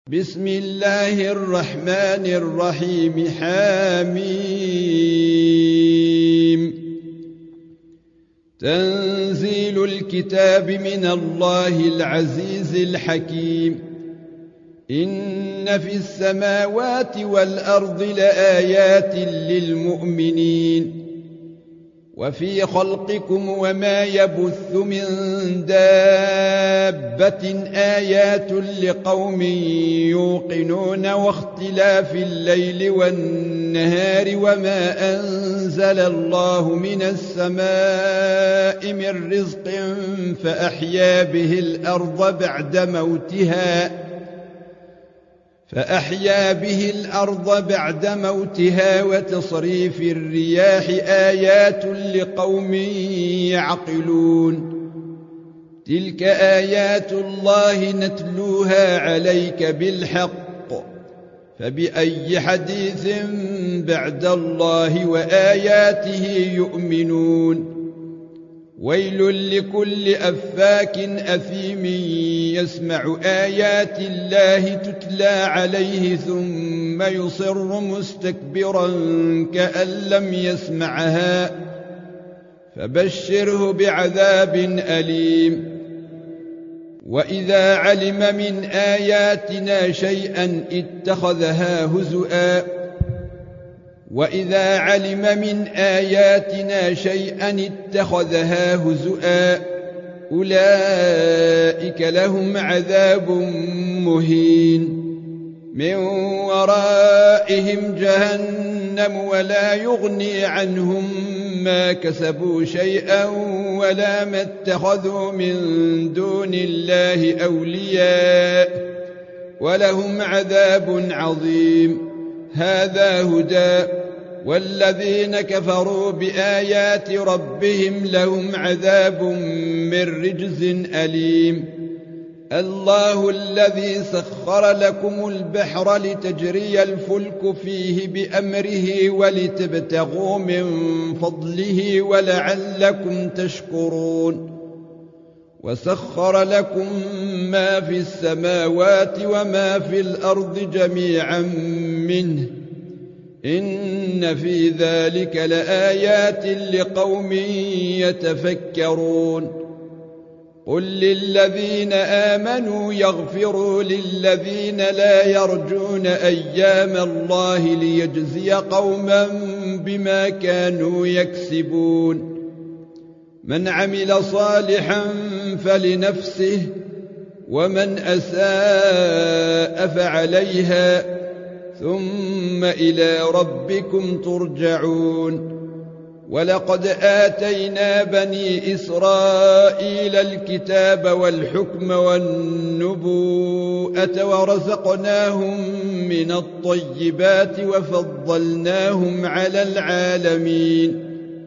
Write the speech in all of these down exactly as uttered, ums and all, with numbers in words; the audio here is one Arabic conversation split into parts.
بسم الله الرحمن الرحيم. حميم. تنزيل الكتاب من الله العزيز الحكيم. إن في السماوات والأرض لآيات للمؤمنين وفي خلقكم وما يبث من دابة آيات لقوم يوقنون واختلاف الليل والنهار وما أنزل الله من السماء من رزق فأحيا به الأرض بعد موتها فأحيا به الأرض بعد موتها وتصريف الرياح آيات لقوم يعقلون. تلك آيات الله نتلوها عليك بالحق فبأي حديث بعد الله وآياته يؤمنون. ويل لكل أفاك أثيم يسمع آيات الله تتلى عليه ثم يصر مستكبرا كأن لم يسمعها فبشره بعذاب أليم. وإذا علم من آياتنا شيئا اتخذها هزؤا وإذا علم من آياتنا شيئا اتخذها هزؤا أولئك لهم عذاب مهين من ورائهم جهنم ولا يغني عنهم ما كسبوا شيئا ولا ما اتخذوا من دون الله أولياء ولهم عذاب عظيم. هذا هدى والذين كفروا بآيات ربهم لهم عذاب من رجز أليم. الله الذي سخر لكم البحر لتجري الفلك فيه بأمره ولتبتغوا من فضله ولعلكم تشكرون. وسخر لكم ما في السماوات وما في الأرض جميعا منه إن في ذلك لآيات لقوم يتفكرون. قل للذين آمنوا يغفروا للذين لا يرجون أيام الله ليجزي قوما بما كانوا يكسبون. من عمل صالحا فلنفسه ومن أساء فعليها ثم إلى ربكم ترجعون. ولقد آتينا بني إسرائيل الكتاب والحكم والنبوءة ورزقناهم من الطيبات وفضلناهم على العالمين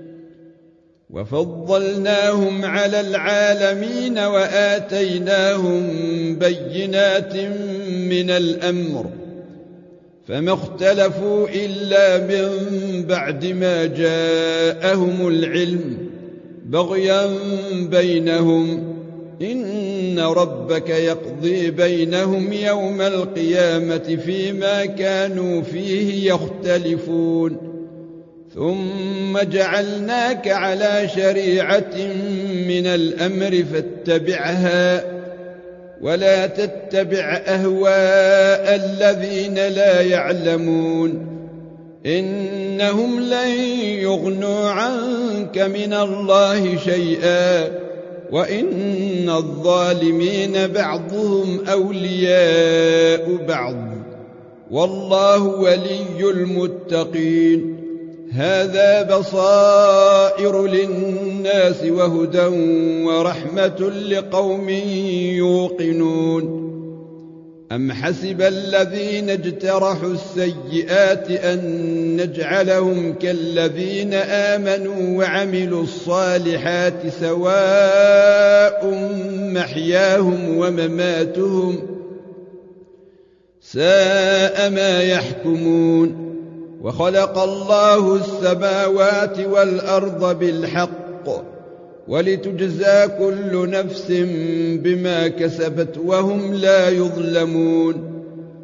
وفضلناهم على العالمين وآتيناهم بينات من الأمر فما اختلفوا إلا من بعد ما جاءهم العلم بغيا بينهم إن ربك يقضي بينهم يوم القيامة فيما كانوا فيه يختلفون. ثم جعلناك على شريعة من الأمر فاتبعها ولا تتبع أهواء الذين لا يعلمون إنهم لن يغنوا عنك من الله شيئا وإن الظالمين بعضهم أولياء بعض والله ولي المتقين. هذا بصائر للناس وهدى ورحمة لقوم يوقنون. أم حسب الذين اجترحوا السيئات أن نجعلهم كالذين آمنوا وعملوا الصالحات سواء محياهم ومماتهم ساء ما يحكمون. وخلق الله السماوات والأرض بالحق ولتجزى كل نفس بما كسبت وهم لا يظلمون.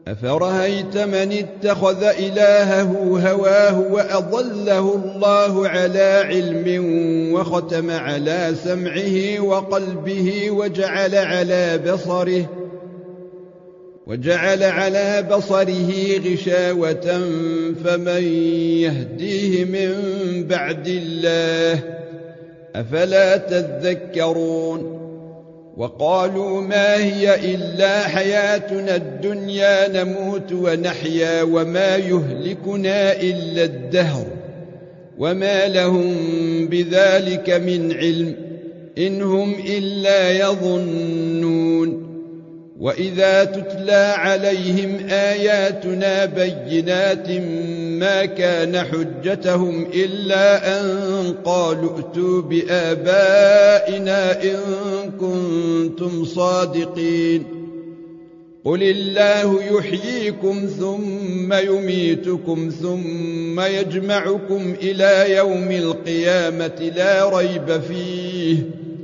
أفرأيت من اتخذ إلهه هواه وأضله الله على علم وختم على سمعه وقلبه وجعل على بصره وجعل على بصره غشاوة فمن يهديه من بعد الله أفلا تذكرون وقالوا ما هي إلا حياتنا الدنيا نموت ونحيا وما يهلكنا إلا الدهر وما لهم بذلك من علم إن هم إلا يظنون وإذا تتلى عليهم آياتنا بينات ما كان حجتهم إلا أن قالوا ائتوا بآبائنا إن كنتم صادقين قل الله يحييكم ثم يميتكم ثم يجمعكم إلى يوم القيامة لا ريب فيه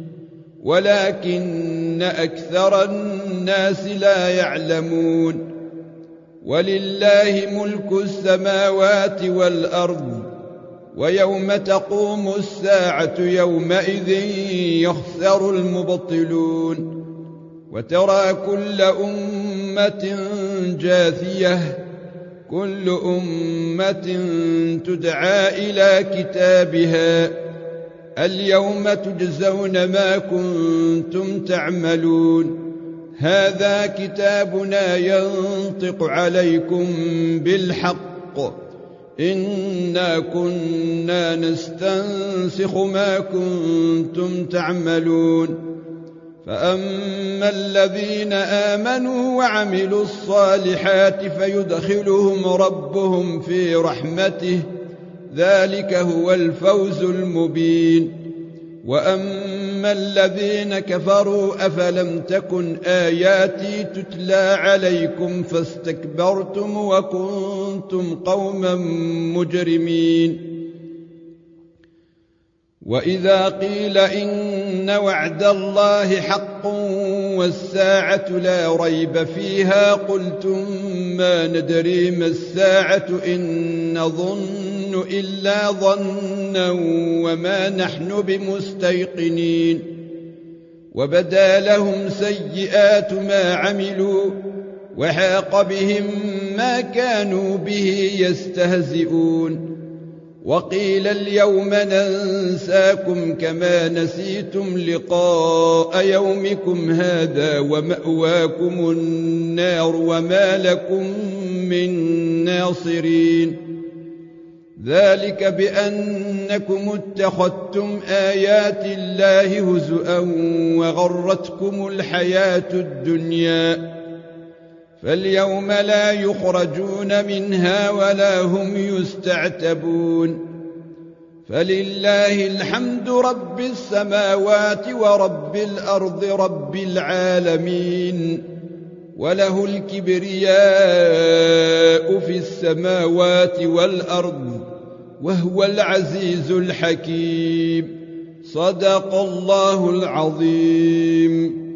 ولكن أكثر الناس لا يعلمون ولله ملك السماوات والأرض ويوم تقوم الساعة يومئذ يخسر المبطلون وترى كل أمة جاثية كل أمة تدعى إلى كتابها اليوم تجزون ما كنتم تعملون هذا كتابنا ينطق عليكم بالحق إنا كنا نستنسخ ما كنتم تعملون فأما الذين آمنوا وعملوا الصالحات فيدخلهم ربهم في رحمته ذلك هو الفوز المبين وأما الذين كفروا أفلم تكن آياتي تتلى عليكم فاستكبرتم وكنتم قوما مجرمين وإذا قيل إن وعد الله حق والساعة لا ريب فيها قلتم ما ندري ما الساعة إن نظن إلا ظنا وما نحن بمستيقنين وبدا لهم سيئات ما عملوا وحاق بهم ما كانوا به يستهزئون وقيل اليوم ننساكم كما نسيتم لقاء يومكم هذا ومأواكم النار وما لكم من ناصرين ذلك بأنكم اتخذتم آيات الله هزؤا وغرتكم الحياة الدنيا فاليوم لا يخرجون منها ولا هم يستعتبون فلله الحمد رب السماوات ورب الأرض رب العالمين وله الكبرياء في السماوات والأرض وهو العزيز الحكيم صدق الله العظيم.